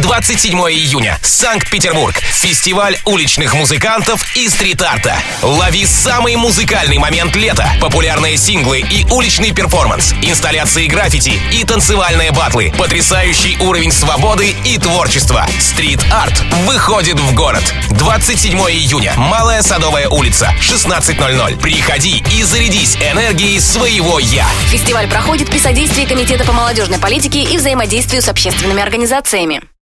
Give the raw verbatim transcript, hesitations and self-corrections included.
двадцать седьмое июня. Санкт-Петербург. Фестиваль уличных музыкантов и стрит-арта. Лови самый музыкальный момент лета. Популярные синглы и уличный перформанс. Инсталляции граффити и танцевальные батлы. Потрясающий уровень свободы и творчества. Стрит-арт выходит в город. двадцать седьмое июня. Малая Садовая улица. шестнадцать ноль ноль. Приходи и зарядись энергией своего «Я». Фестиваль проходит при содействии Комитета по молодежной политике и взаимодействию с общественными организациями.